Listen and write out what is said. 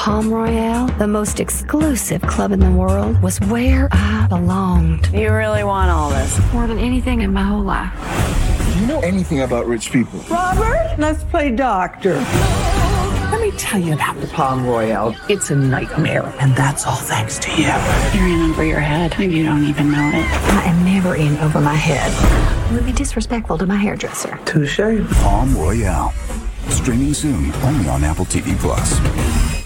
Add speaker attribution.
Speaker 1: Palm Royale, the most exclusive club in the world, was where I belonged.
Speaker 2: You really want all this?
Speaker 1: More than anything in my whole life.
Speaker 3: Do you know anything about rich people?
Speaker 4: Robert, let's play doctor.
Speaker 5: Let me tell you about the Palm Royale. It's a nightmare, and that's all thanks to you.
Speaker 2: You're in over your head, and you don't even know it.
Speaker 1: I am never in over my head. It would be disrespectful to my hairdresser.
Speaker 5: Touche.
Speaker 6: Palm Royale. Streaming soon, only on Apple TV+.